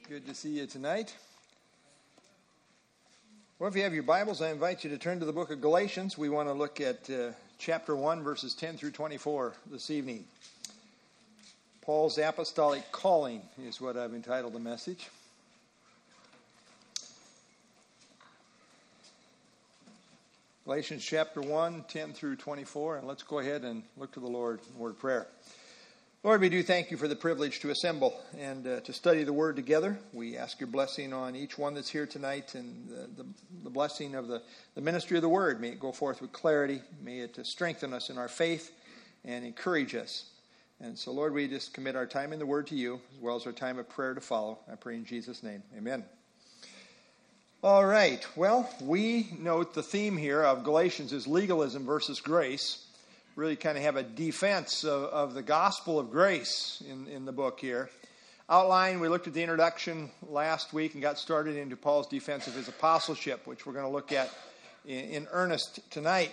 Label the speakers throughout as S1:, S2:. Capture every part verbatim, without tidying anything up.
S1: Good to see you tonight. Well, if you have your Bibles, I invite you to turn to the book of Galatians. We want to look at uh, chapter one, verses ten through twenty-four this evening. Paul's Apostolic Calling is what I've entitled the message. Galatians chapter one, ten through twenty-four, and let's go ahead and look to the Lord in word of prayer. Lord, we do thank you for the privilege to assemble and uh, to study the Word together. We ask your blessing on each one that's here tonight and the, the, the blessing of the, the ministry of the Word. May it go forth with clarity. May it uh, strengthen us in our faith and encourage us. And so, Lord, we just commit our time in the Word to you as well as our time of prayer to follow. I pray in Jesus' name. Amen. All right. Well, we note the theme here of Galatians is legalism versus grace. Really kind of have a defense of, of the gospel of grace in, in the book here. Outline, we looked at the introduction last week and got started into Paul's defense of his apostleship, which we're going to look at in, in earnest tonight.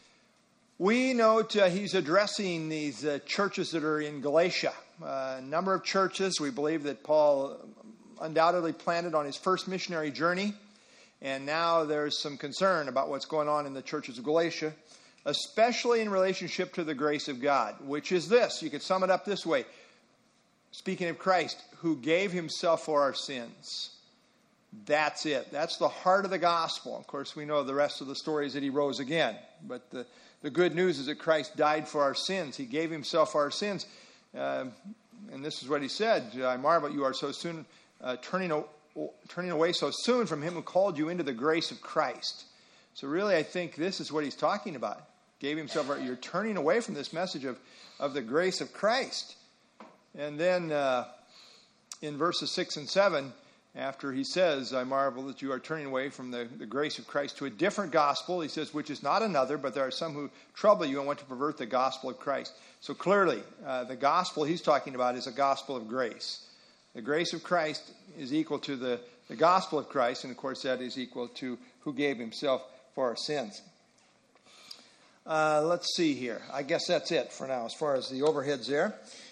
S1: We note uh, he's addressing these uh, churches that are in Galatia. Uh, a number of churches we believe that Paul undoubtedly planted on his first missionary journey. And now there's some concern about what's going on in the churches of Galatia, especially in relationship to the grace of God, which is this. You could sum it up this way. Speaking of Christ, who gave himself for our sins. That's it. That's the heart of the gospel. Of course, we know the rest of the story is that he rose again. But the, the good news is that Christ died for our sins. He gave himself for our sins. Uh, and this is what he said. I marvel you are so soon uh, turning, turning away so soon from him who called you into the grace of Christ. So really, I think this is what he's talking about. Gave himself, you're turning away from this message of, of the grace of Christ. And then uh, in verses six and seven, after he says, I marvel that you are turning away from the, the grace of Christ to a different gospel, he says, which is not another, but there are some who trouble you and want to pervert the gospel of Christ. So clearly, uh, the gospel he's talking about is a gospel of grace. The grace of Christ is equal to the, the gospel of Christ, and of course that is equal to who gave himself for our sins. Uh, let's see here. I guess that's it for now as far as the overheads there.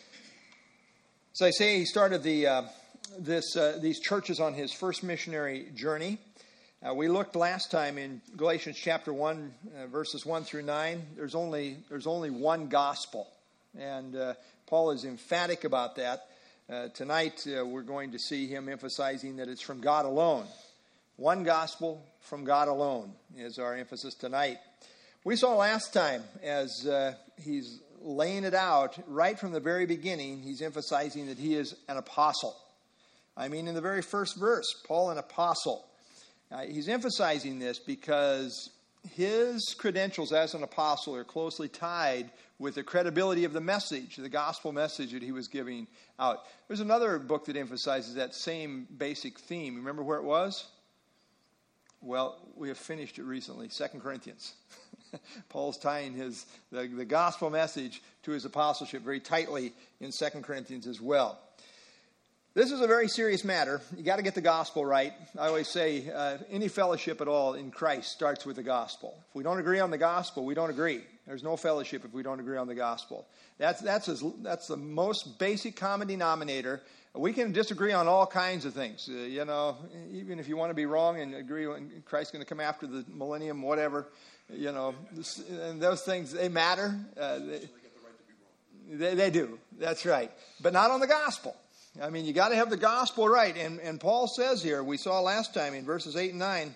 S1: As I say, he started the uh, this uh, these churches on his first missionary journey. Uh, we looked last time in Galatians chapter one, uh, verses one through nine. There's only there's only one gospel, and uh, Paul is emphatic about that. Uh, tonight uh, we're going to see him emphasizing that it's from God alone. One gospel from God alone is our emphasis tonight. We saw last time as uh, he's laying it out right from the very beginning, he's emphasizing that he is an apostle. I mean, in the very first verse, Paul, an apostle. Uh, he's emphasizing this because his credentials as an apostle are closely tied with the credibility of the message, the gospel message that he was giving out. There's another book that emphasizes that same basic theme. Remember where it was? Well, we have finished it recently, Second Corinthians. Paul's tying his the, the gospel message to his apostleship very tightly in Second Corinthians as well. This is a very serious matter. You got to get the gospel right. I always say uh, any fellowship at all in Christ starts with the gospel. If we don't agree on the gospel, we don't agree. There's no fellowship if we don't agree on the gospel. That's that's as, that's the most basic common denominator. We can disagree on all kinds of things. Uh, you know, even if you want to be wrong and agree when Christ's going to come after the millennium, whatever, you know, this, and those things, they matter. Uh, they, they, they do. That's right. But not on the gospel. I mean, you got to have the gospel right. And, and Paul says here, we saw last time in verses eight and nine,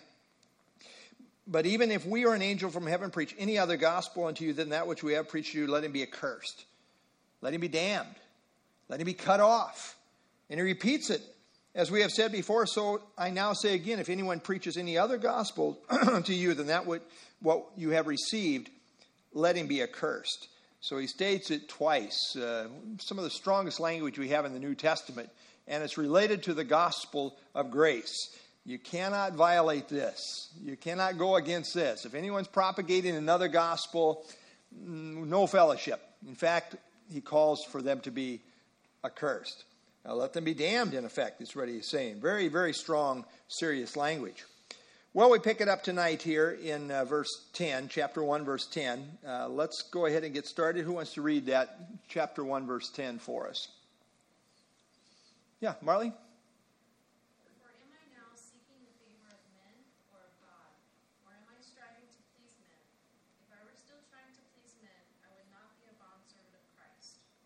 S1: but even if we or an angel from heaven preach any other gospel unto you than that which we have preached to you, let him be accursed. Let him be damned. Let him be cut off. And he repeats it. As we have said before, so I now say again, if anyone preaches any other gospel to you than that what, what you have received, let him be accursed. So he states it twice. Uh, some of the strongest language we have in the New Testament. And it's related to the gospel of grace. You cannot violate this. You cannot go against this. If anyone's propagating another gospel, no fellowship. In fact, he calls for them to be accursed. Now, let them be damned, in effect, is what he's saying. Very, very strong, serious language. Well, we pick it up tonight here in uh, verse ten, chapter one, verse ten. Uh, let's go ahead and get started. Who wants to read that, chapter one, verse ten for us? Yeah, Marley?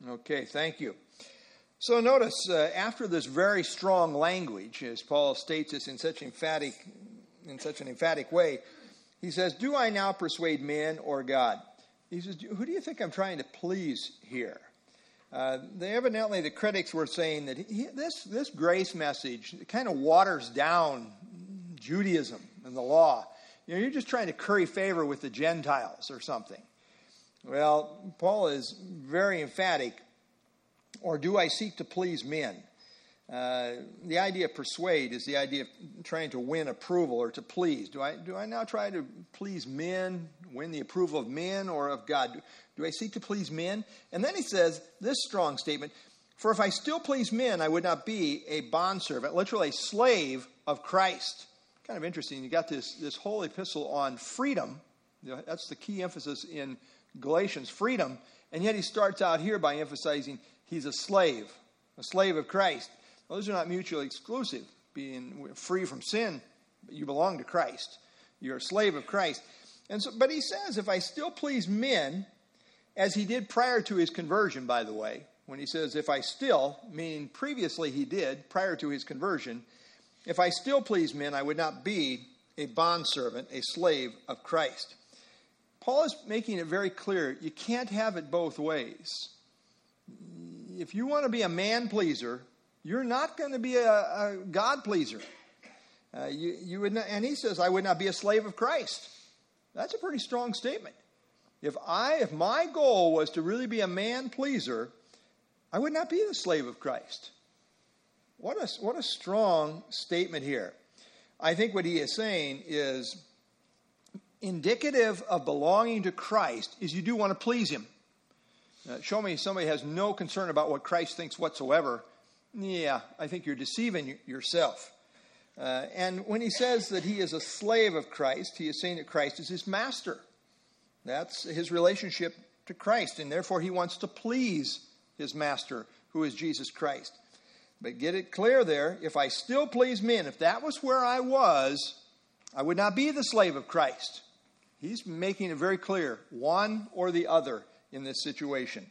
S1: Okay, thank you. So notice, uh, after this very strong language, as Paul states this in such emphatic, in such an emphatic way, he says, "Do I now persuade men or God?" He says, "Who do you think I'm trying to please here?" Uh, they evidently, the critics were saying that he, this this grace message kind of waters down Judaism and the law. You know, you're just trying to curry favor with the Gentiles or something. Well, Paul is very emphatic. Or do I seek to please men? Uh, the idea of persuade is the idea of trying to win approval or to please. Do I do I now try to please men, win the approval of men or of God? Do, do I seek to please men? And then he says this strong statement, "For if I still please men, I would not be a bondservant," literally a slave of Christ. Kind of interesting. You got this, this whole epistle on freedom. You know, that's the key emphasis in Galatians, freedom. And yet he starts out here by emphasizing he's a slave, a slave of Christ. Well, those are not mutually exclusive. Being free from sin, but you belong to Christ. You're a slave of Christ. And so, but he says, if I still please men, as he did prior to his conversion, by the way, when he says, if I still, meaning previously he did, prior to his conversion, if I still please men, I would not be a bondservant, a slave of Christ. Paul is making it very clear, you can't have it both ways. If you want to be a man pleaser, you're not going to be a, a God pleaser. Uh, you, you would not, and he says, I would not be a slave of Christ. That's a pretty strong statement. If I, if my goal was to really be a man pleaser, I would not be the slave of Christ. What a, what a strong statement here. I think what he is saying is, indicative of belonging to Christ is you do want to please him. Uh, show me somebody has no concern about what Christ thinks whatsoever. Yeah, I think you're deceiving yourself. Uh, and when he says that he is a slave of Christ, he is saying that Christ is his master. That's his relationship to Christ, and therefore he wants to please his master, who is Jesus Christ. But get it clear there, if I still please men, if that was where I was, I would not be the slave of Christ. He's making it very clear, one or the other in this situation.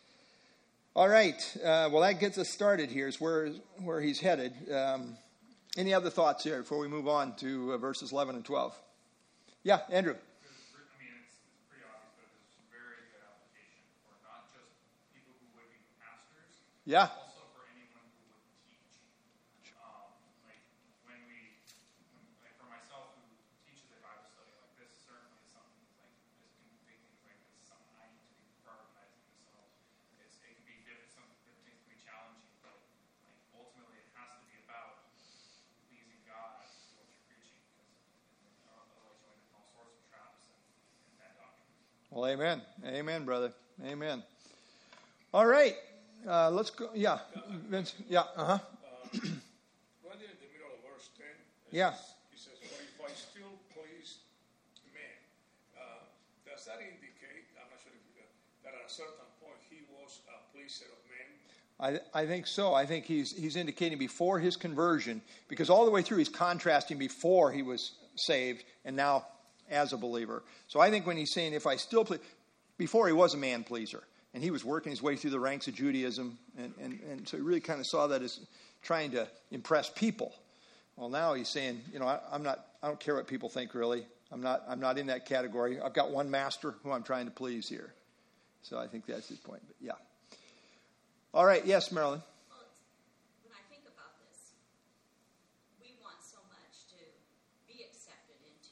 S1: All right, uh, well, that gets us started here, is where, where he's headed. Um, any other thoughts here before we move on to uh, verses eleven and twelve? Yeah, Andrew.
S2: I mean, it's, it's pretty obvious, but it's very good application for not just people who would be pastors,
S1: Yeah.
S2: but also for anyone who would teach. Um, like when we, when, like for myself who teaches a Bible study, like this certainly is something like this can be big things like this is something I need to be prioritizing. So it's it can be different, some different things can be challenging, but like ultimately it has to be about pleasing God through what you're preaching, because otherwise you'll end up in all sorts of traps and, and bad doctrines.
S1: Well, amen. Amen, brother. Amen. All right. Uh, let's go. Yeah. Vince. Yeah. Uh-huh.
S3: Uh, right there in the middle of verse ten, it
S1: Yeah.
S3: says, it says, "For if I still please men," uh, does that indicate, I'm not sure if you, that at a certain point he was a pleaser of men?
S1: I, I think so. I think he's he's indicating before his conversion, because all the way through he's contrasting before he was saved and now as a believer. So I think when he's saying, if I still please, before he was a man pleaser, and he was working his way through the ranks of Judaism, and, and, and so he really kind of saw that as trying to impress people. Well, now he's saying, you know, I, I'm not, I don't care what people think, really. I'm not, I'm not in that category. I've got one master who I'm trying to please here. So I think that's his point. But yeah. All right. Yes, Marilyn.
S4: Well, it's, when I think about this, we want so much to be accepted and to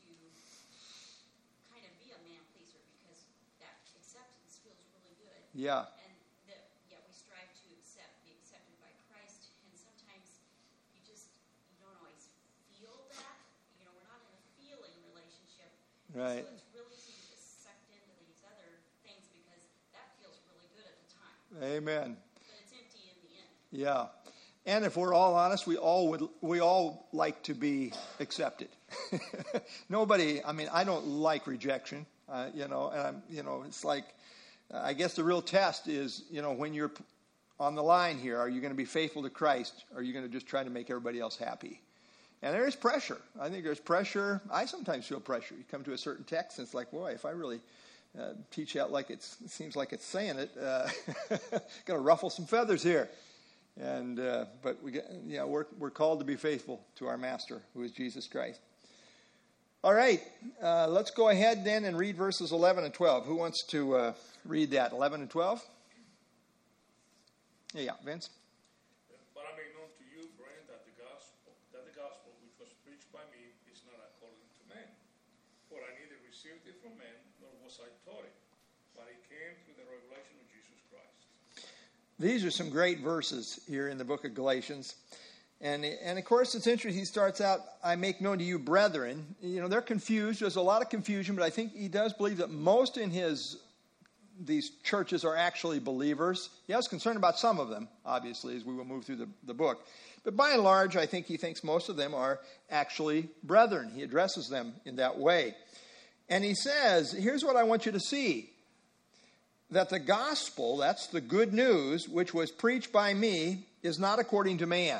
S4: kind of be a man pleaser, because that acceptance feels really good.
S1: Yeah.
S4: And that, yeah, we strive to accept, be accepted by Christ, and sometimes you just, you don't always feel that. You know, we're not in a feeling relationship.
S1: Right.
S4: So it's really easy to get sucked into these other things because that feels really good at the time.
S1: Amen.
S4: But it's empty in the end.
S1: Yeah. And if we're all honest, we all would, we all like to be accepted. Nobody, I mean, I don't like rejection, uh, you know, and I'm, you know, it's like, uh, I guess the real test is, you know, when you're on the line here, are you going to be faithful to Christ? Or are you going to just try to make everybody else happy? And there is pressure. I think there's pressure. I sometimes feel pressure. You come to a certain text and it's like, boy, if I really uh, teach that like it's, it seems like it's saying it. Uh, going to ruffle some feathers here. And uh, but we get, yeah, we're we're called to be faithful to our Master, who is Jesus Christ. All right, uh, let's go ahead then and read verses eleven and twelve. Who wants to uh, read that? eleven and twelve. Yeah, Vince.
S3: But I make known to you, brethren, that the gospel that the gospel which was preached by me is not according to men. For I neither received it from men, nor was I taught it, but it came through the revelation of Jesus Christ.
S1: These are some great verses here in the book of Galatians. And, and of course, it's interesting. He starts out, I make known to you, brethren. You know, they're confused. There's a lot of confusion, but I think he does believe that most in his these churches are actually believers. He has concern about some of them, obviously, as we will move through the, the book. But by and large, I think he thinks most of them are actually brethren. He addresses them in that way. And he says, here's what I want you to see. That the gospel, that's the good news, which was preached by me, is not according to man.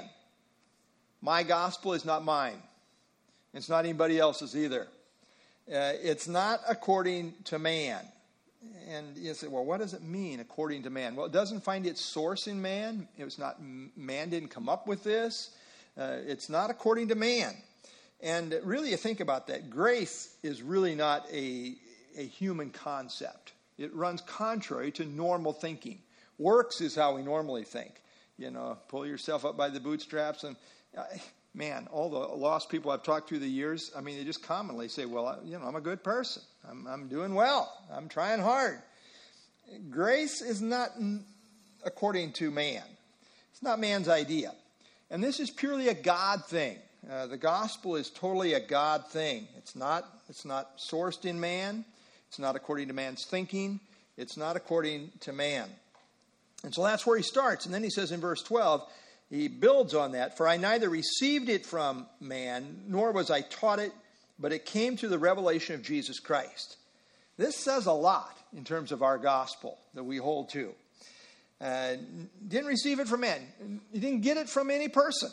S1: My gospel is not mine. It's not anybody else's either. Uh, it's not according to man. And you say, well, what does it mean, according to man? Well, it doesn't find its source in man. It was not, man didn't come up with this. Uh, it's not according to man. And really, you think about that. Grace is really not a, a human concept. It runs contrary to normal thinking. Works is how we normally think. You know, pull yourself up by the bootstraps. And, uh, man, all the lost people I've talked to the years, I mean, they just commonly say, well, I, you know, I'm a good person. I'm, I'm doing well. I'm trying hard. Grace is not according to man. It's not man's idea. And this is purely a God thing. Uh, the gospel is totally a God thing. It's not, it's not sourced in man. It's not according to man's thinking. It's not according to man. And so that's where he starts. And then he says in verse twelve, he builds on that. For I neither received it from man, nor was I taught it, but it came through the revelation of Jesus Christ. This says a lot in terms of our gospel that we hold to. Uh, didn't receive it from man. You didn't get it from any person.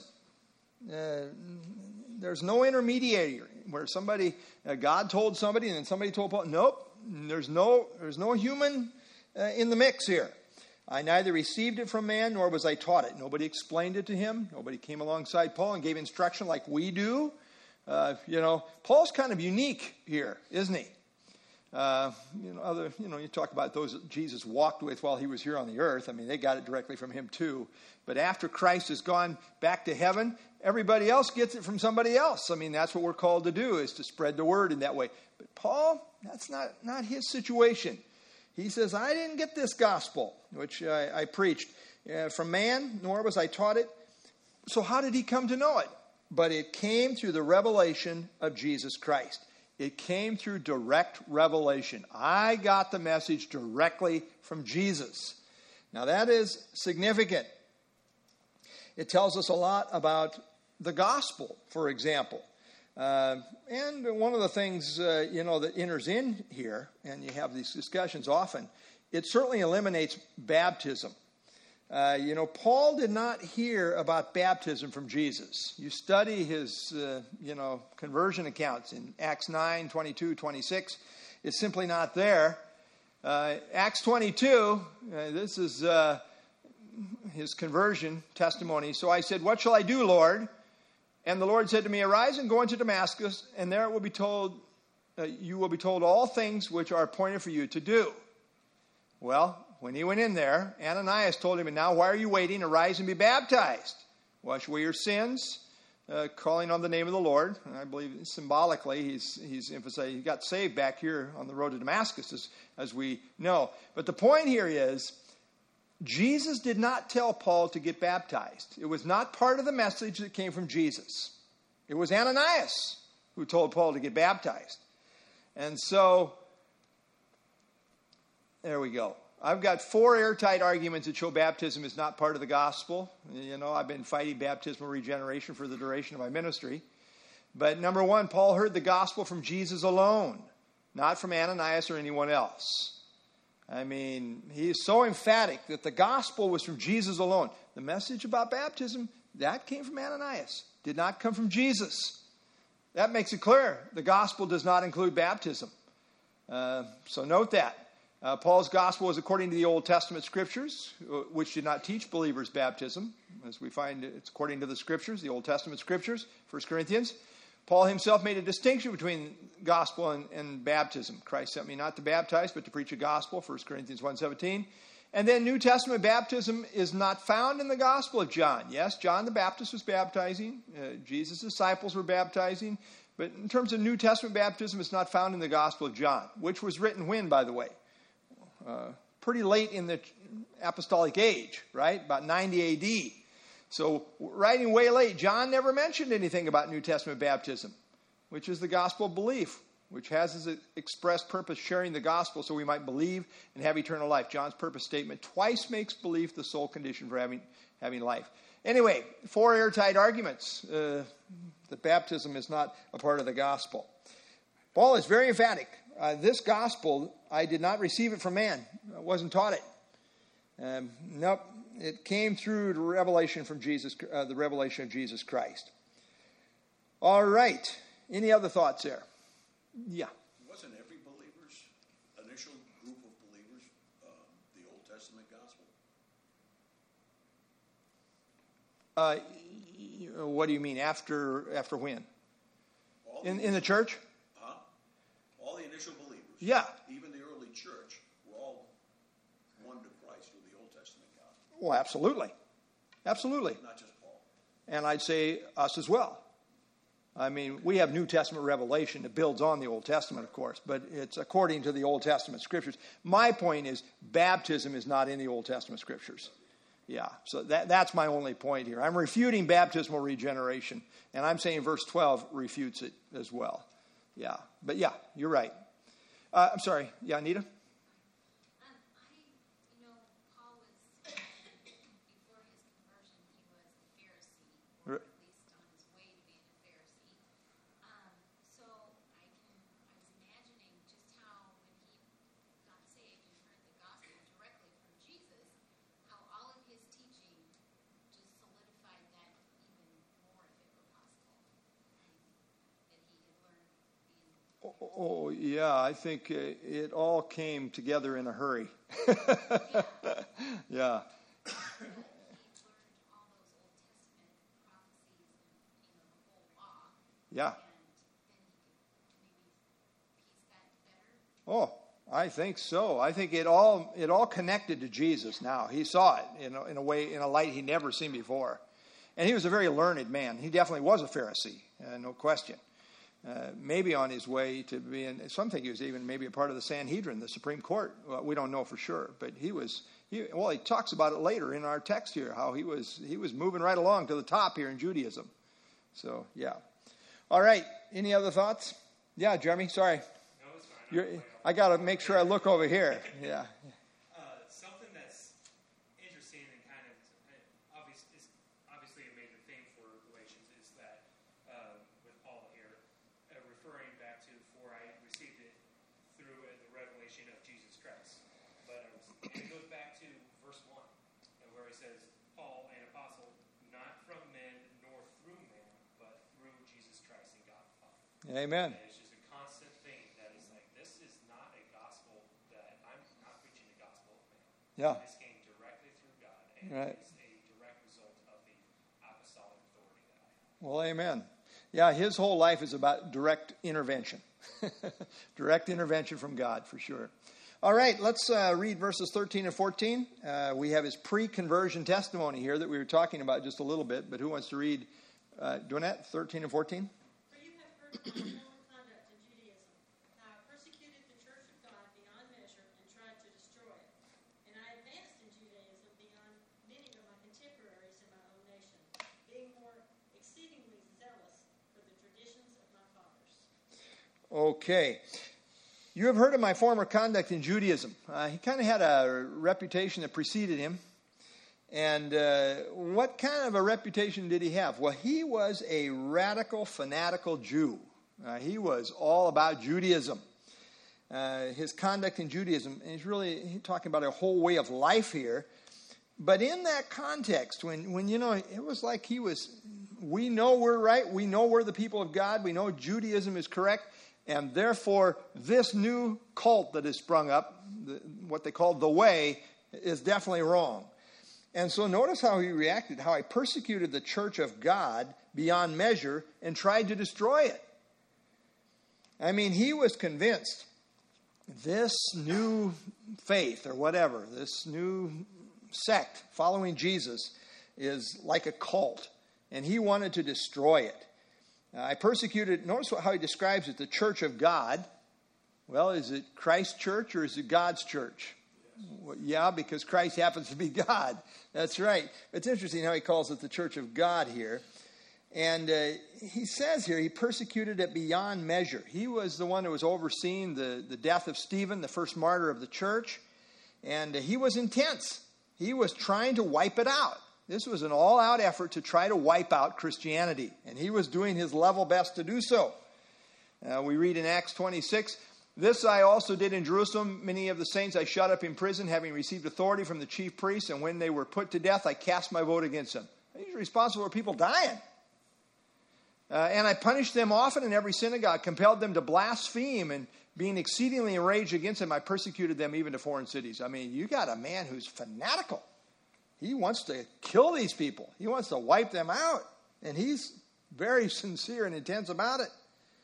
S1: Uh, there's no intermediary where somebody, uh, God told somebody and then somebody told Paul. Nope, there's no, there's no human uh, in the mix here. I neither received it from man, nor was I taught it. Nobody explained it to him. Nobody came alongside Paul and gave instruction like we do. Uh, you know, Paul's kind of unique here, isn't he? Uh, you know, other, you know, you talk about those that Jesus walked with while he was here on the earth. I mean, they got it directly from him too. But after Christ has gone back to heaven, everybody else gets it from somebody else. I mean, that's what we're called to do, is to spread the word in that way. But Paul, that's not, not his situation. He says, I didn't get this gospel, which I, I preached uh, from man, nor was I taught it. So how did he come to know it? But it came through the revelation of Jesus Christ. It came through direct revelation. I got the message directly from Jesus. Now that is significant. It tells us a lot about the gospel, for example. Uh, and one of the things, uh, you know, that enters in here, and you have these discussions often, it certainly eliminates baptism. Uh, you know, Paul did not hear about baptism from Jesus. You study his, uh, you know, conversion accounts in Acts nine, twenty-two, twenty-six. It's simply not there. Uh, Acts twenty-two, uh, this is uh, his conversion testimony. So I said, what shall I do, Lord? And the Lord said to me, arise and go into Damascus, and there it will be told, uh, you will be told all things which are appointed for you to do. Well, when he went in there, Ananias told him, and now why are you waiting? Arise and be baptized. Wash away your sins, uh, calling on the name of the Lord. And I believe symbolically he's he's emphasizing he got saved back here on the road to Damascus, as, as we know. But the point here is, Jesus did not tell Paul to get baptized. It was not part of the message that came from Jesus. It was Ananias who told Paul to get baptized. And so, there we go. I've got four airtight arguments that show baptism is not part of the gospel. You know, I've been fighting baptismal regeneration for the duration of my ministry. But number one, Paul heard the gospel from Jesus alone, not from Ananias or anyone else. I mean, he is so emphatic that the gospel was from Jesus alone. The message about baptism, that came from Ananias, did not come from Jesus. That makes it clear. The gospel does not include baptism. Uh, so note that. Uh, Paul's gospel is according to the Old Testament scriptures, which did not teach believers baptism, as we find it's according to the scriptures, the Old Testament scriptures, First Corinthians. Paul himself made a distinction between gospel and, and baptism. Christ sent me not to baptize, but to preach a gospel, First Corinthians one seventeen. And then New Testament baptism is not found in the Gospel of John. Yes, John the Baptist was baptizing. Uh, Jesus' disciples were baptizing. But in terms of New Testament baptism, it's not found in the Gospel of John, which was written when, by the way? Uh, pretty late in the apostolic age, right? About ninety A D. So writing way late, John never mentioned anything about New Testament baptism, which is the gospel of belief, which has as its express purpose sharing the gospel so we might believe and have eternal life. John's purpose statement twice makes belief the sole condition for having, having life. Anyway, four airtight arguments uh, that baptism is not a part of the gospel. Paul is very emphatic. Uh, this gospel, I did not receive it from man. I wasn't taught it. Um, nope. It came through the revelation from Jesus, uh, the revelation of Jesus Christ. All right. Any other thoughts there? Yeah.
S5: Wasn't every believer's initial group of believers um, the Old Testament gospel?
S1: Uh, what do you mean? After after when?
S5: All
S1: In
S5: the,
S1: in the church?
S5: huh? All the initial believers.
S1: Yeah.
S5: Even the early church were all one to Christ through the Old Testament gospel.
S1: Well, absolutely. Absolutely.
S5: Not just Paul.
S1: And I'd say us as well. I mean, we have New Testament revelation that builds on the Old Testament, of course, but it's according to the Old Testament scriptures. My point is baptism is not in the Old Testament scriptures. Yeah, so that, that's my only point here. I'm refuting baptismal regeneration, and I'm saying verse twelve refutes it as well. Yeah, but yeah, you're right. Uh, I'm sorry. Yeah, Anita?
S4: Um, I, you know, Paul was, before his conversion, he was a Pharisee, or
S1: R-
S4: at least on his way to being a Pharisee. Um, so I can, I was imagining just how when he got saved and heard the gospel directly from Jesus, how all of his teaching just solidified that even more, if it were possible, um, that he had learned being.
S1: Oh, yeah, I think uh, it all came together in a hurry. Yeah.
S4: He learned all those Old Testament prophecies and, you know, the whole law.
S1: Yeah.
S4: And then he could maybe piece that better.
S1: Oh, I think so. I think it all it all connected to Jesus now. He saw it in a, in a way, in a light he'd never seen before. And he was a very learned man. He definitely was a Pharisee, uh, no question. Uh, maybe on his way to being, some think he was even maybe a part of the Sanhedrin, the Supreme Court. Well, we don't know for sure, but he was. He, well, he talks about it later in our text here, how he was he was moving right along to the top here in Judaism. So yeah. All right. Any other thoughts? Yeah, Jeremy. Sorry.
S2: No, it's fine.
S1: You're, I got to make sure I look over here. Yeah.
S2: Uh, something that's interesting and kind of uh, obvious is obviously a major theme for Galatians is that uh, with Paul here, uh, referring back to for I received it through uh, the revelation of Jesus Christ. But uh, it goes back to verse one, uh, where he says, Paul, an apostle, not from men nor through men, but through Jesus Christ and God the Father.
S1: Amen.
S2: And it's just a constant thing that is like, this is not a gospel that I'm not preaching the gospel of man.
S1: Yeah.
S2: This came directly through God, and
S1: Right.
S2: it's a direct result of the apostolic authority that I have.
S1: Well, amen. Yeah, his whole life is about direct intervention. Direct intervention from God, for sure. All right, let's uh, read verses thirteen and fourteen. Uh, we have his pre-conversion testimony here that we were talking about just a little bit, but who wants to read, uh, Donette, thirteen and fourteen?
S6: For you have heard of my former conduct in Judaism, how I persecuted the church of God beyond measure and tried to destroy it. And I advanced in Judaism beyond many of my contemporaries in my own nation, being more exceedingly zealous for the traditions of my fathers.
S1: Okay. You have heard of my former conduct in Judaism. Uh, he kind of had a reputation that preceded him. And uh, what kind of a reputation did he have? Well, he was a radical, fanatical Jew. Uh, he was all about Judaism. Uh, his conduct in Judaism, and he's really he's talking about a whole way of life here. But in that context, when, when, you know, it was like he was, we know we're right, we know we're the people of God, we know Judaism is correct, And therefore, this new cult that has sprung up, the, what they call the Way, is definitely wrong. And so notice how he reacted, how I persecuted the church of God beyond measure and tried to destroy it. I mean, he was convinced this new faith or whatever, this new sect following Jesus is like a cult, and he wanted to destroy it. Uh, I persecuted, notice how he describes it, the church of God. Well, is it Christ's church or is it God's church? Well, yeah, because Christ happens to be God. That's right. It's interesting how he calls it the church of God here. And uh, he says here, he persecuted it beyond measure. He was the one who was overseeing the, the death of Stephen, the first martyr of the church. And uh, he was intense. He was trying to wipe it out. This was an all-out effort to try to wipe out Christianity. And he was doing his level best to do so. Uh, we read in Acts twenty-six, "This I also did in Jerusalem. Many of the saints I shut up in prison, having received authority from the chief priests. And when they were put to death, I cast my vote against them." He's responsible for people dying. Uh, and I punished them often in every synagogue, compelled them to blaspheme, and being exceedingly enraged against them, I persecuted them even to foreign cities. I mean, you got a man who's fanatical. He wants to kill these people. He wants to wipe them out. And he's very sincere and intense about it.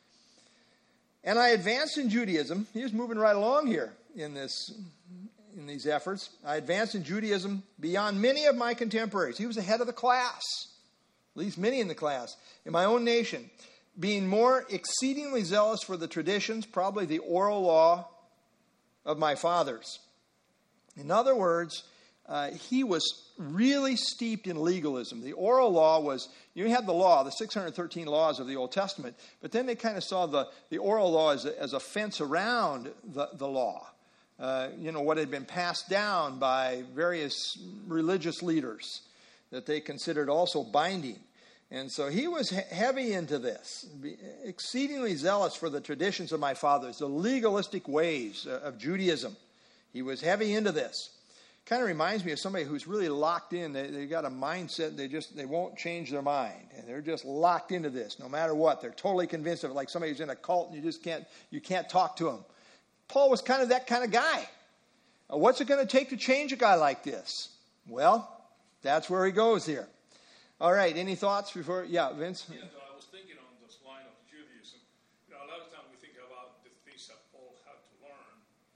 S1: And I advanced in Judaism. He was moving right along here in this, in these efforts. I advanced in Judaism beyond many of my contemporaries. He was ahead of the class, at least many in the class, in my own nation, being more exceedingly zealous for the traditions, probably the oral law of my fathers. In other words, uh, he was really steeped in legalism. The oral law was, you had the law, the six hundred thirteen laws of the Old Testament, but then they kind of saw the, the oral law as a, as a fence around the, the law. Uh, you know, what had been passed down by various religious leaders that they considered also binding. And so he was he- heavy into this, exceedingly zealous for the traditions of my fathers, the legalistic ways of Judaism. He was heavy into this. Kind of reminds me of somebody who's really locked in. They, they got a mindset. They just they won't change their mind, and they're just locked into this no matter what. They're totally convinced of it, like somebody who's in a cult, and you just can't you can't talk to them. Paul was kind of that kind of guy. Uh, what's it going to take to change a guy like this? Well, that's where he goes here. All right. Any thoughts before? Yeah, Vince.
S3: Yeah, so I was thinking on this line of Judaism. You know, a lot of times we think about the things that Paul had to learn.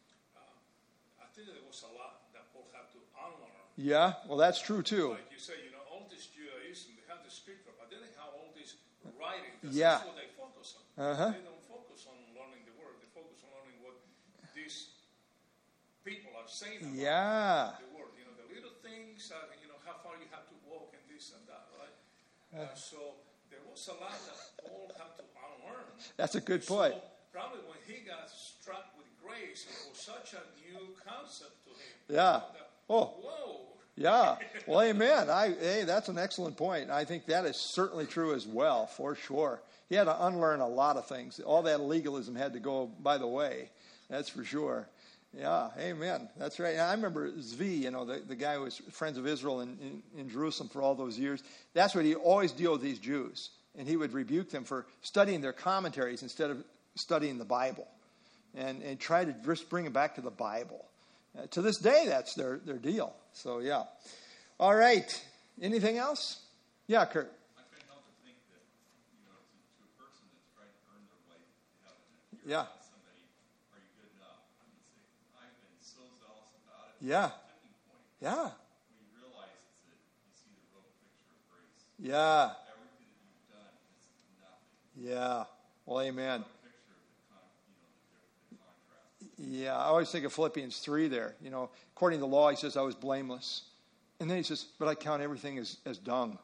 S3: Uh, I think there was a lot that Paul had to unlearn.
S1: Yeah. Well, that's true too.
S3: Like you say, you know, all this Judaism, they have the scripture, but then they have all this writing. That's
S1: Yeah.
S3: what they focus on.
S1: Uh-huh.
S3: They don't focus on learning the word. They focus on learning what these people are saying about
S1: Yeah.
S3: the word. You know, the little things, uh, you know, how far you have to walk and this and that, right? Uh, so there was a lot that Paul had to unlearn.
S1: That's a good point.
S3: So probably when he got struck with grace, it was such a new concept to him.
S1: Yeah.
S3: That,
S1: Oh.
S3: whoa.
S1: Yeah. Well, amen. I, hey, that's an excellent point. I think that is certainly true as well, for sure. He had to unlearn a lot of things. All that legalism had to go by the way. That's for sure. Yeah, amen. That's right. I remember Zvi, you know, the, the guy who was Friends of Israel in, in, in Jerusalem for all those years. That's what he always deal with these Jews. And he would rebuke them for studying their commentaries instead of studying the Bible. And, and try to just bring them back to the Bible. Uh, to this day, that's their, their deal. So, yeah. All right. Anything else? Yeah, Kurt.
S7: I can't help but think that, you know, to, to a person that's trying to earn their way to heaven, if you're
S1: Yeah.
S7: asking somebody, are you good enough? I would say, I've been so zealous about it.
S1: Yeah.
S7: It's a tipping point.
S1: Yeah.
S7: When you realize it's that you see the real picture of grace.
S1: Yeah.
S7: Everything that you've done is nothing.
S1: Yeah. Well, amen.
S7: A picture of the, con, you know, the, the contrast.
S1: Yeah, I always think of Philippians three there. You know, according to the law, he says, I was blameless. And then he says, but I count everything as, as dung.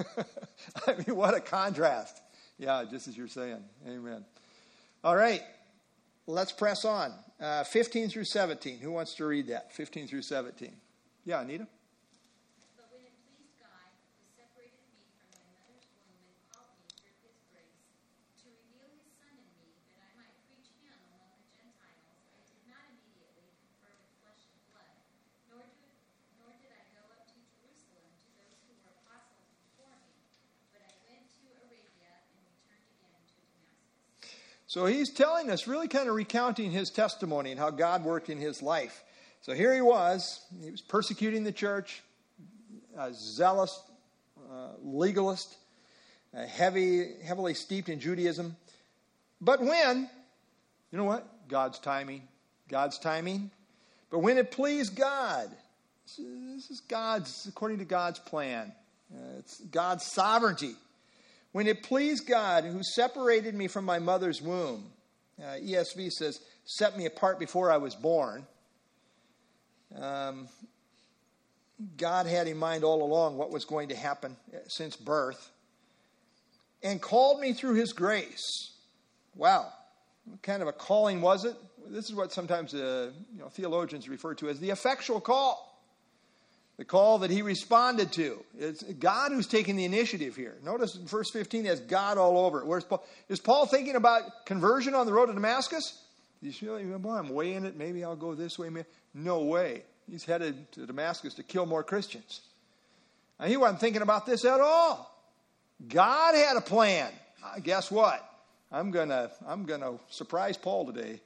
S1: I mean, what a contrast. Yeah, just as you're saying. Amen. All right, let's press on. Uh, fifteen through seventeen. Who wants to read that? fifteen through seventeen. Yeah, Anita?
S4: But when it pleased God, who separated me from my mother's womb and called me through his grace, to reveal his Son in me, that I might preach him among the Gentiles, I did not immediately confer with flesh and blood, nor did, nor did I go up to Jerusalem to those who were apostles before me, but I went to Arabia and returned again to Damascus.
S1: So he's telling us, really kind of recounting his testimony and how God worked in his life. So here he was. He was persecuting the church, a zealous uh, legalist, uh, heavy, heavily steeped in Judaism. But when, you know what? God's timing. God's timing. But when it pleased God, this is God's, according to God's plan. Uh, it's God's sovereignty. When it pleased God, who separated me from my mother's womb, uh, E S V says, set me apart before I was born. Um, God had in mind all along what was going to happen since birth, and called me through his grace. Wow. What kind of a calling was it? This is what sometimes uh, you know, theologians refer to as the effectual call. The call that he responded to. It's God who's taking the initiative here. Notice in verse fifteen, there's God all over it. Where's Paul? Is Paul thinking about conversion on the road to Damascus? He's feeling, well, I'm weighing it. Maybe I'll go this way. No way. He's headed to Damascus to kill more Christians. Now, he wasn't thinking about this at all. God had a plan. Uh, guess what? I'm gonna I'm gonna surprise Paul today.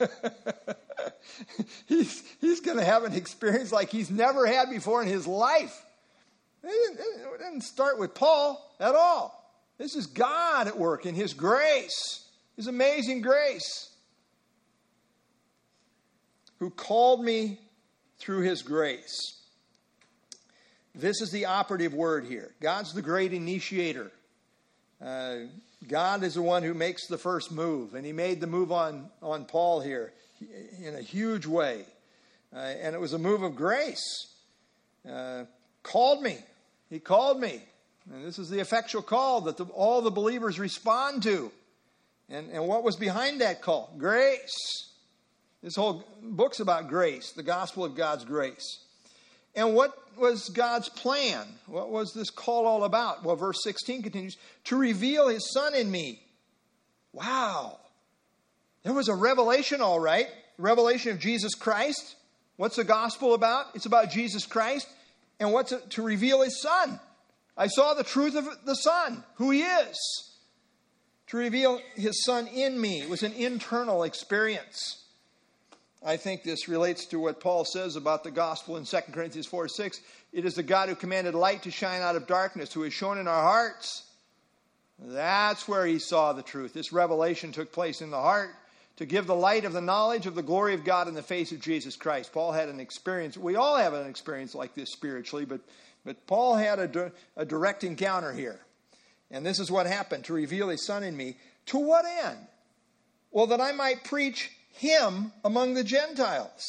S1: he's he's gonna have an experience like he's never had before in his life. It didn't, it didn't start with Paul at all. This is God at work in his grace, his amazing grace, who called me through his grace. This is the operative word here. God's the great initiator. Uh, God is the one who makes the first move, and he made the move on, on Paul here in a huge way. Uh, and it was a move of grace. Uh, called me. He called me. And this is the effectual call that the, all the believers respond to. And, and what was behind that call? Grace. This whole book's about grace, the gospel of God's grace. And what was God's plan? What was this call all about? Well, verse sixteen continues, to reveal his Son in me. Wow. There was a revelation, all right. Revelation of Jesus Christ. What's the gospel about? It's about Jesus Christ. And what's it? To reveal his Son. I saw the truth of the Son, who he is. To reveal his Son in me. It was an internal experience. I think this relates to what Paul says about the gospel in Second Corinthians four six. It is the God who commanded light to shine out of darkness, who has shown in our hearts. That's where he saw the truth. This revelation took place in the heart to give the light of the knowledge of the glory of God in the face of Jesus Christ. Paul had an experience. We all have an experience like this spiritually, but, but Paul had a, a direct encounter here. And this is what happened, to reveal his Son in me. To what end? Well, that I might preach him among the Gentiles.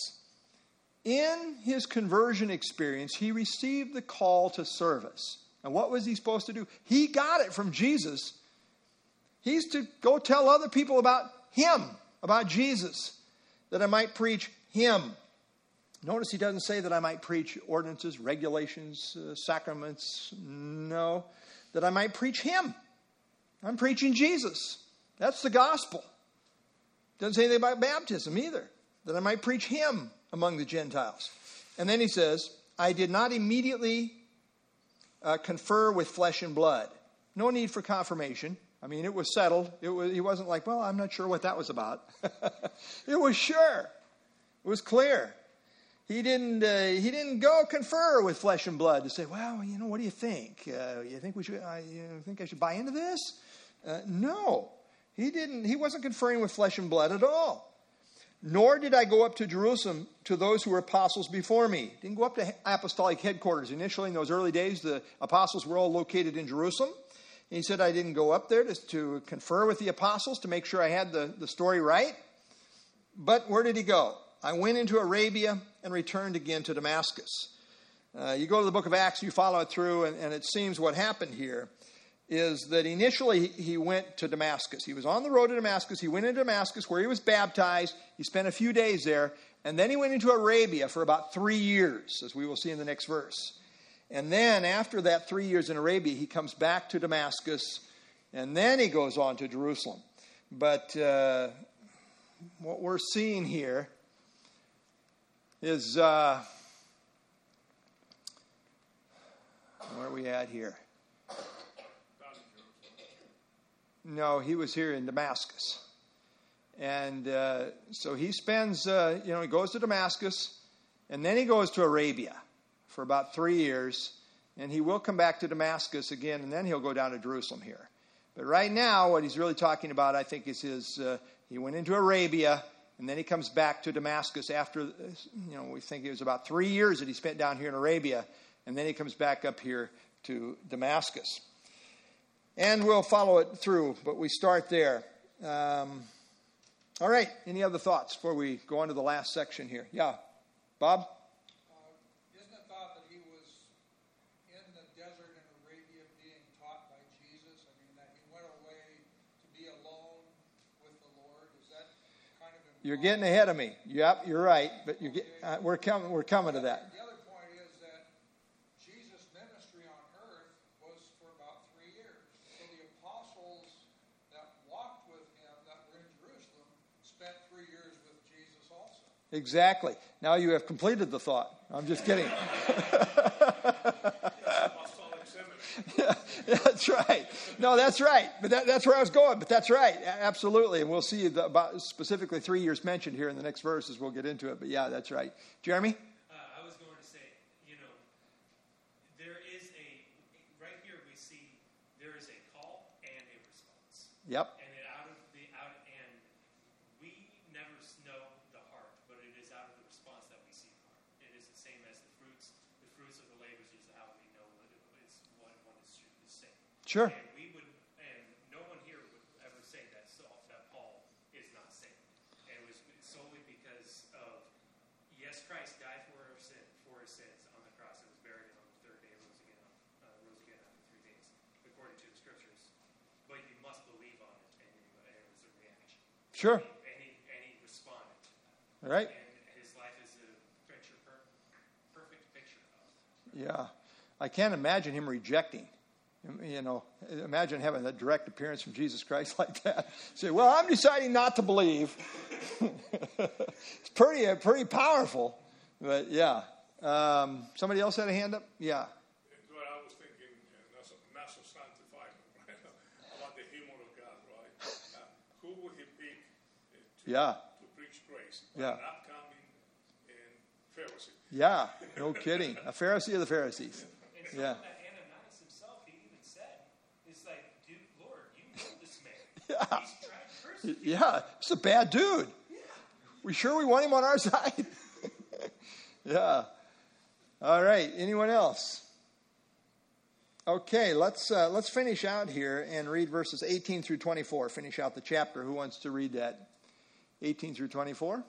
S1: In his conversion experience, he received the call to service. And what was he supposed to do? He got it from Jesus. He's to go tell other people about him, about Jesus, that I might preach him. Notice he doesn't say that I might preach ordinances, regulations, uh, sacraments. No, that I might preach him. I'm preaching Jesus. That's the gospel. Doesn't say anything about baptism either, that I might preach him among the Gentiles. And then he says, I did not immediately uh, confer with flesh and blood. No need for confirmation. I mean, it was settled. It was, he wasn't like, well, I'm not sure what that was about. It was sure. It was clear. He didn't, uh, he didn't go confer with flesh and blood to say, well, you know, what do you think? Uh, you think we should, uh, you think I should buy into this? Uh, no. He didn't. He wasn't conferring with flesh and blood at all. Nor did I go up to Jerusalem to those who were apostles before me. Didn't go up to apostolic headquarters. Initially, in those early days, the apostles were all located in Jerusalem. And he said I didn't go up there to, to confer with the apostles to make sure I had the, the story right. But where did he go? I went into Arabia and returned again to Damascus. Uh, you go to the book of Acts, you follow it through, and, and it seems what happened here is that initially he went to Damascus. He was on the road to Damascus. He went into Damascus where he was baptized. He spent a few days there. And then he went into Arabia for about three years, as we will see in the next verse. And then after that three years in Arabia, he comes back to Damascus. And then he goes on to Jerusalem. But uh, what we're seeing here is... Uh, where are we at here? No, he was here in Damascus. And uh, so he spends, uh, you know, he goes to Damascus, and then he goes to Arabia for about three years. And he will come back to Damascus again, and then he'll go down to Jerusalem here. But right now, what he's really talking about, I think, is his, uh, he went into Arabia, and then he comes back to Damascus after, you know, we think it was about three years that he spent down here in Arabia, and then he comes back up here to Damascus. And we'll follow it through, but we start there. Um, all right, any other thoughts before we go on to the last section here? Yeah, Bob? You're getting ahead of me. Yep, you're right. But you get, uh, we're coming. We're coming to that.
S8: The other point is that Jesus' ministry on earth was for about three years. So the apostles that walked with him, that were in Jerusalem, spent three years with Jesus also.
S1: Exactly. Now you have completed the thought. I'm just kidding. Yeah, that's right. No, that's right. But that, that's where I was going. But that's right. Absolutely. And we'll see the, about specifically three years mentioned here in the next verses. We'll get into it. But yeah, that's right. Jeremy?
S9: Uh, I was going to say, you know, there is a, right here we see there is a call and a response.
S1: Yep.
S9: And it out of the, out, and we never know the heart, but it is out of the response that we see the heart. It is the same as the fruits. The fruits of the labors is how we know what it is, what one is saying.
S1: Sure.
S9: And we would, and no one here would ever say that Saul, that Paul is not saved. And it was solely because of, yes, Christ died for our sin, for his sins on the cross. It was buried, and on the third day rose again, uh, rose again after three days, according to the scriptures. But you must believe on it, and, you, and it was a reaction.
S1: Sure.
S9: And he, and he responded to that.
S1: All right.
S9: And his life is a picture, per, perfect picture of it.
S1: Yeah. I can't imagine him rejecting. You know, imagine having a direct appearance from Jesus Christ like that. Say, well, I'm deciding not to believe. It's pretty, uh, pretty powerful. But yeah. Um, somebody else had a hand up? Yeah.
S3: Well, I was thinking, uh, not so, not so sanctified, right? About the humor of God, right? Uh, who would he pick uh, to,
S1: Yeah.
S3: to preach grace?
S1: Yeah.
S3: An upcoming and Pharisee.
S1: Yeah. No kidding. A Pharisee of the Pharisees.
S9: And so
S1: Yeah.
S9: that Ananias himself, he even said, it's like, dude, Lord, you know this man.
S1: Yeah.
S9: He's trying to persecute.
S1: Yeah. It's a bad dude. We sure we want him on our side? Yeah. All right. Anyone else? Okay. Let's uh, let's finish out here and read verses eighteen through twenty-four. Finish out the chapter. Who wants to read that? eighteen through twenty-four.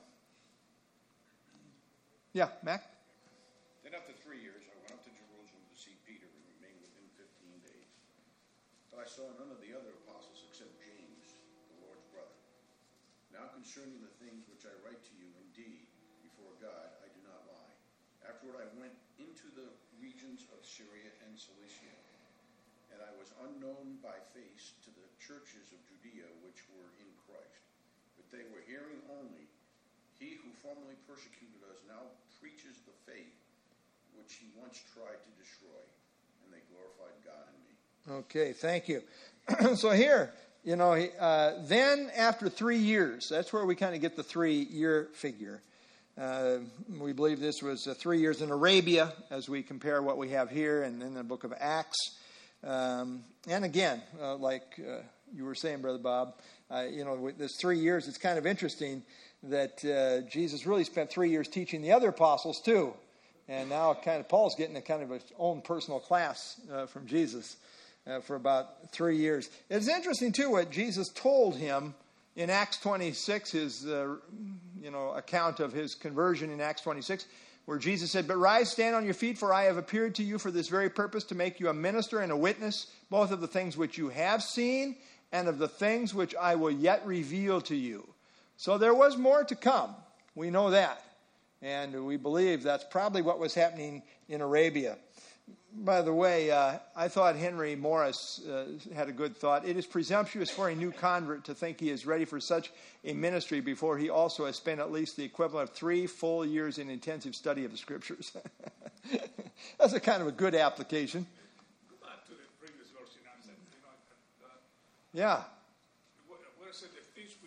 S1: Yeah, Mac.
S5: Then after three years, I went up to Jerusalem to see Peter and remained with him fifteen days. But I saw none of the other apostles except James, the Lord's brother. Now concerning the things which I write to you, indeed, before God, I do not lie. Afterward I went into the regions of Syria and Cilicia, and I was unknown by face to the churches of Judea which were in Christ. But they were hearing only, he who formerly persecuted us now preaches the faith which he once tried to destroy, and they glorified God in me.
S1: Okay, thank you. So here, you know, uh, then after three years, that's where we kind of get the three-year figure. Uh, we believe this was uh, three years in Arabia, as we compare what we have here and in the book of Acts. Um, and again, uh, like uh, you were saying, Brother Bob, uh, you know, with this three years, it's kind of interesting that uh, Jesus really spent three years teaching the other apostles too. And now kind of Paul's getting a kind of his own personal class uh, from Jesus uh, for about three years. It's interesting too what Jesus told him in Acts twenty-six, his uh, you know account of his conversion in Acts twenty-six, where Jesus said, "But rise, stand on your feet, for I have appeared to you for this very purpose, to make you a minister and a witness, both of the things which you have seen and of the things which I will yet reveal to you." So there was more to come. We know that. And we believe that's probably what was happening in Arabia. By the way, uh, I thought Henry Morris uh, had a good thought. It is presumptuous for a new convert to think he is ready for such a ministry before he also has spent at least the equivalent of three full years in intensive study of the Scriptures. That's a kind of a good application.
S3: Go back to the previous verse in Acts, you know, uh,
S1: Yeah.
S3: where, where it said the things which you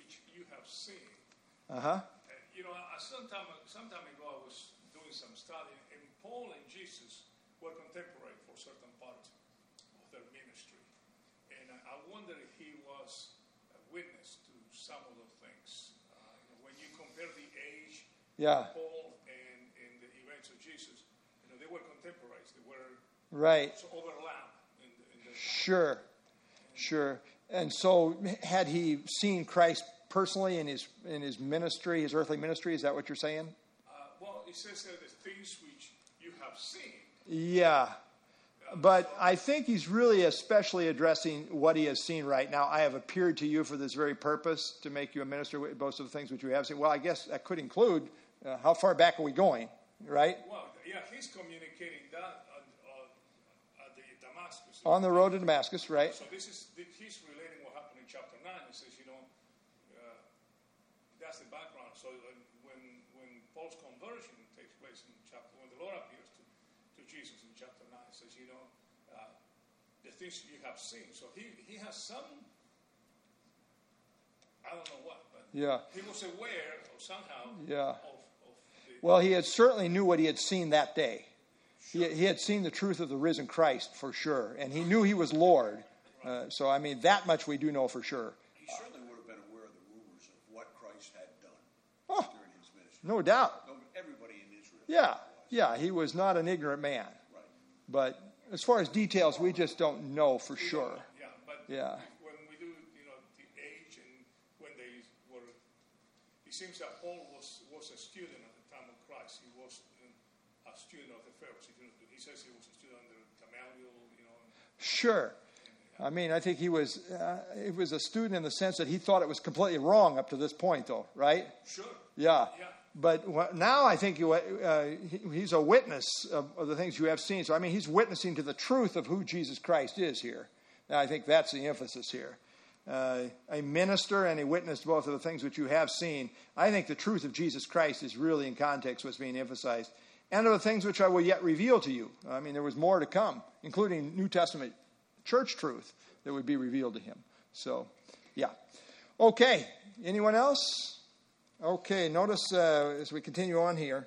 S3: you have seen.
S1: Uh-huh.
S3: Uh, you know, I, some, time, some time ago I was doing some study, and Paul and Jesus were contemporary for certain parts of their ministry. And I, I wonder if he was a witness to some of those things. Uh, you know, when you compare the age
S1: Yeah.
S3: of Paul and, and the events of Jesus, you know, they were contemporaries. They were
S1: Right.
S3: so overlap in, the, in their time.
S1: Sure. Sure. And so had he seen Christ personally in his in his ministry, his earthly ministry? Is that what you're saying?
S3: Uh, well, it says that the things which you have seen.
S1: Yeah. But I think he's really especially addressing what he has seen right now. I have appeared to you for this very purpose, to make you a minister with most of the things which you have seen. Well, I guess that could include uh, how far back are we going, right?
S3: Well, yeah, he's communicating that on, on, at the Damascus.
S1: On the road to Damascus, right?
S3: So this is he's relating what happened in chapter nine. He says, you know, uh, that's the background. So uh, when when Paul's conversion takes place in chapter, when the Lord appears to, to Jesus in chapter nine, he says, you know, uh, the things you have seen. So he he has some, I don't know what, but
S1: Yeah.
S3: he was aware of somehow
S1: Yeah.
S3: of, of the,
S1: Well, he had certainly knew what he had seen that day. He, he had seen the truth of the risen Christ for sure, and he knew he was Lord. Uh, so, I mean, that much we do know for sure.
S5: He certainly would have been aware of the rumors of what Christ had done
S1: Oh,
S5: during his ministry.
S1: no doubt.
S5: No, everybody in Israel.
S1: Yeah,
S5: was.
S1: yeah, he was not an ignorant man.
S5: Right.
S1: But as far as details, we just don't know for sure.
S3: yeah, but
S1: Yeah.
S3: when we do, you know, the age and when they were, it seems that Paul was, was a student at the time of Christ. He was uh, a student of the Pharisees. You know, he says he was a student under Gamaliel, you know.
S1: Sure. I mean, I think he was uh, he was a student in the sense that he thought it was completely wrong up to this point, though, right?
S3: Sure.
S1: Yeah.
S3: Yeah.
S1: But wh- now I think you, uh, he, he's a witness of, of the things you have seen. So, I mean, he's witnessing to the truth of who Jesus Christ is here. And I think that's the emphasis here. Uh, a minister and a witness to both of the things which you have seen. I think the truth of Jesus Christ is really in context what's being emphasized. And of the things which I will yet reveal to you. I mean, there was more to come, including New Testament church truth that would be revealed to him. So, yeah. Okay. Anyone else? Okay. Notice uh, as we continue on here.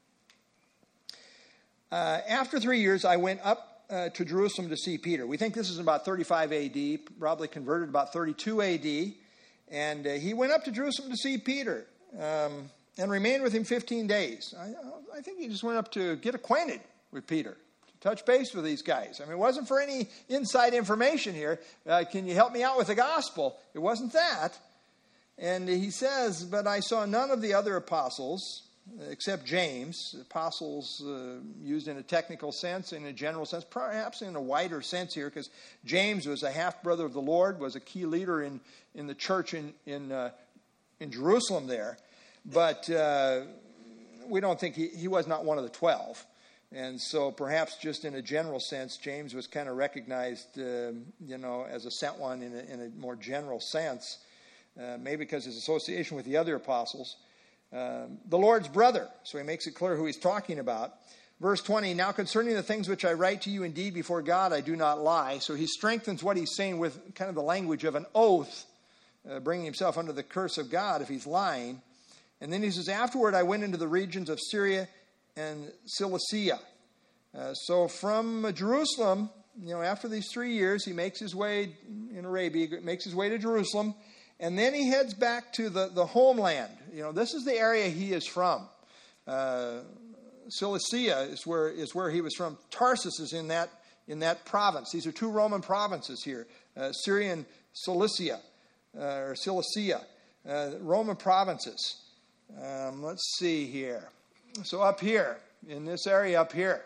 S1: Uh, after three years, I went up uh, to Jerusalem to see Peter. We think this is about thirty-five A D, probably converted about thirty-two A D. And uh, he went up to Jerusalem to see Peter um, and remained with him fifteen days. I, I think he just went up to get acquainted with Peter. Touch base with these guys. I mean, it wasn't for any inside information here. Uh, can you help me out with the gospel? It wasn't that. And he says, but I saw none of the other apostles except James. Apostles uh, used in a technical sense, in a general sense, perhaps in a wider sense here, because James was a half-brother of the Lord, was a key leader in, in the church in, in, uh, in Jerusalem there. But uh, we don't think he, he was not one of the twelve. And so perhaps just in a general sense, James was kind of recognized, uh, you know, as a sent one in a, in a more general sense, uh, maybe because of his association with the other apostles. Um, the Lord's brother, so he makes it clear who he's talking about. Verse twenty, now concerning the things which I write to you, indeed before God I do not lie. So he strengthens what he's saying with kind of the language of an oath, uh, bringing himself under the curse of God if he's lying. And then he says, afterward I went into the regions of Syria and Cilicia. Uh, so from Jerusalem, you know, after these three years, he makes his way in Arabia, makes his way to Jerusalem, and then he heads back to the, the homeland. You know, this is the area he is from. Uh, Cilicia is where is where he was from. Tarsus is in that in that province. These are two Roman provinces here, uh, Syrian Cilicia uh, or Cilicia, uh, Roman provinces. Um, let's see here. So up here, in this area up here.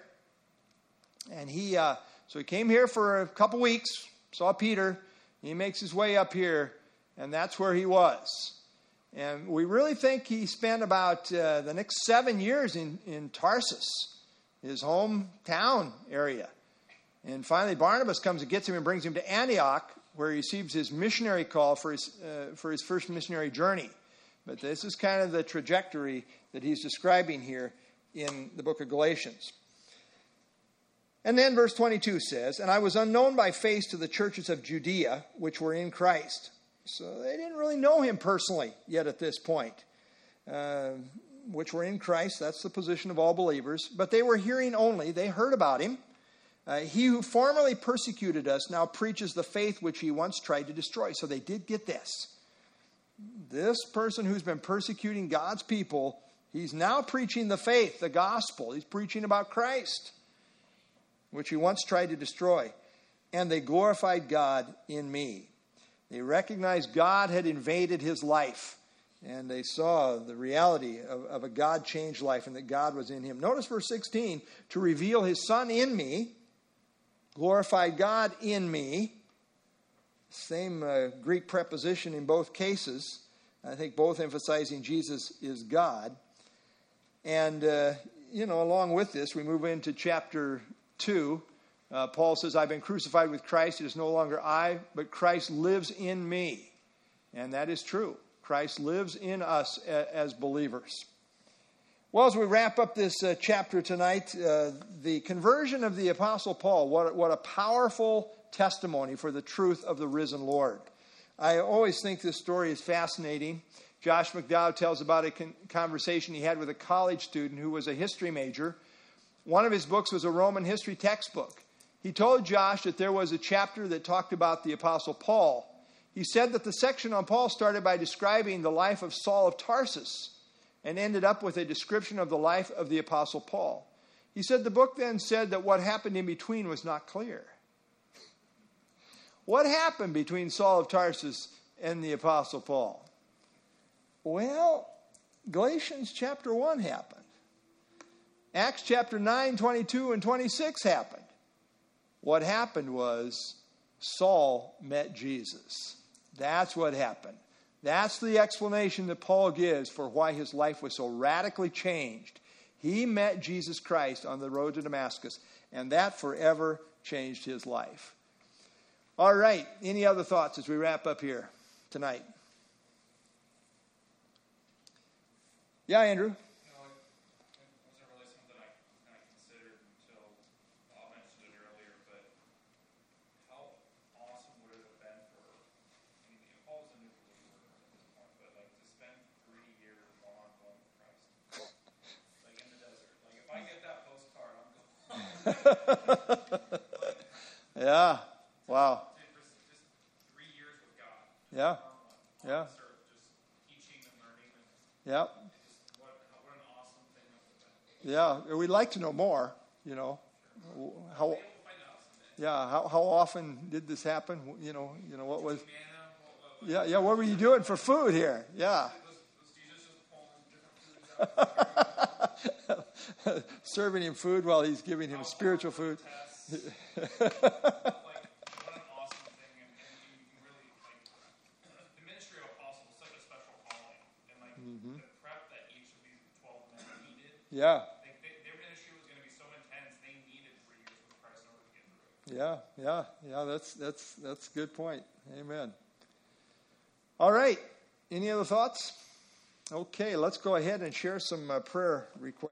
S1: And he, uh, so he came here for a couple weeks, saw Peter. He makes his way up here, and that's where he was. And we really think he spent about uh, the next seven years in, in Tarsus, his hometown area. And finally, Barnabas comes and gets him and brings him to Antioch, where he receives his missionary call for his, uh, for his first missionary journey. But this is kind of the trajectory that he's describing here in the book of Galatians. And then verse twenty-two says, and I was unknown by face to the churches of Judea, which were in Christ. So they didn't really know him personally yet at this point, uh, which were in Christ. That's the position of all believers. But they were hearing only. They heard about him. Uh, he who formerly persecuted us now preaches the faith which he once tried to destroy. So they did get this. This person who's been persecuting God's people, he's now preaching the faith, the gospel. He's preaching about Christ, which he once tried to destroy. And they glorified God in me. They recognized God had invaded his life. And they saw the reality of, of a God-changed life and that God was in him. Notice verse sixteen, to reveal his Son in me, glorified God in me. Same uh, Greek preposition in both cases. I think both emphasizing Jesus is God. And, uh, you know, along with this, we move into chapter two. Uh, Paul says, I've been crucified with Christ. It is no longer I, but Christ lives in me. And that is true. Christ lives in us a, as believers. Well, as we wrap up this uh, chapter tonight, uh, the conversion of the Apostle Paul, what, what a powerful testimony for the truth of the risen Lord. I always think this story is fascinating. Josh McDowell tells about a con- conversation he had with a college student who was a history major. One of his books was a Roman history textbook. He told Josh that there was a chapter that talked about the Apostle Paul. He said that the section on Paul started by describing the life of Saul of Tarsus and ended up with a description of the life of the Apostle Paul. He said the book then said that what happened in between was not clear. What happened between Saul of Tarsus and the Apostle Paul? Well, Galatians chapter one happened. Acts chapter nine, twenty-two, and twenty-six happened. What happened was Saul met Jesus. That's what happened. That's the explanation that Paul gives for why his life was so radically changed. He met Jesus Christ on the road to Damascus, and that forever changed his life. All right, any other thoughts as we wrap up here tonight? Yeah, Andrew?
S2: You know, it, it wasn't really something I kind of considered until Bob mentioned it earlier, but how awesome would it have been for, I mean, Paul's a new believer at this point, but like to spend three years one-on-one with Christ. Like in the desert. Like if I get that postcard, I'm going.
S1: Yeah. Wow.
S2: Just three years with God.
S1: Yeah.
S2: On
S1: Yeah.
S2: this earth, just teaching and learning. And
S1: Yep.
S2: just what, what an awesome thing that would have been.
S1: Yeah. We'd like to know more, you know. How,
S2: We'll find out someday.
S1: yeah, how, how often did this happen? You know, you know, what was,
S2: Man, what, what,
S1: yeah, yeah, what were you doing for food here? Yeah.
S2: was, was Jesus just pulling different foods out?
S1: Serving him food while he's giving him spiritual food.
S2: Tests. Like, what an awesome thing. And, and you can really, like, the ministry of apostle is such a special calling. And, like,
S1: Mm-hmm.
S2: the prep that each of these twelve men needed.
S1: Yeah.
S2: Like, they, their ministry was going to be so intense, they needed three years with Christ in order to get through it.
S1: Yeah, yeah, yeah, that's that's that's a good point. Amen. All right. Any other thoughts? Okay, let's go ahead and share some uh, prayer requests.